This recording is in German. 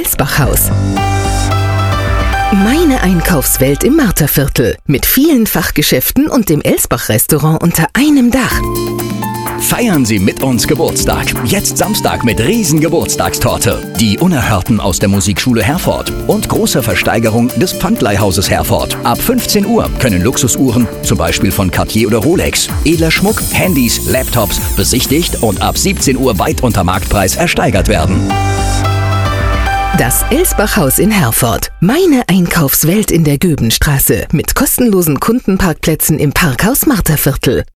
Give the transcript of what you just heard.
Elsbachhaus. Meine Einkaufswelt im Marterviertel mit vielen Fachgeschäften und dem Elsbach-Restaurant unter einem Dach. Feiern Sie mit uns Geburtstag. Jetzt Samstag mit Riesen-Geburtstagstorte. Die Unerhörten aus der Musikschule Herford und großer Versteigerung des Pfandleihhauses Herford. Ab 15 Uhr können Luxusuhren, zum Beispiel von Cartier oder Rolex, edler Schmuck, Handys, Laptops, besichtigt und ab 17 Uhr weit unter Marktpreis ersteigert werden. Das Elsbachhaus in Herford. Meine Einkaufswelt in der Göbenstraße mit kostenlosen Kundenparkplätzen im Parkhaus Marterviertel.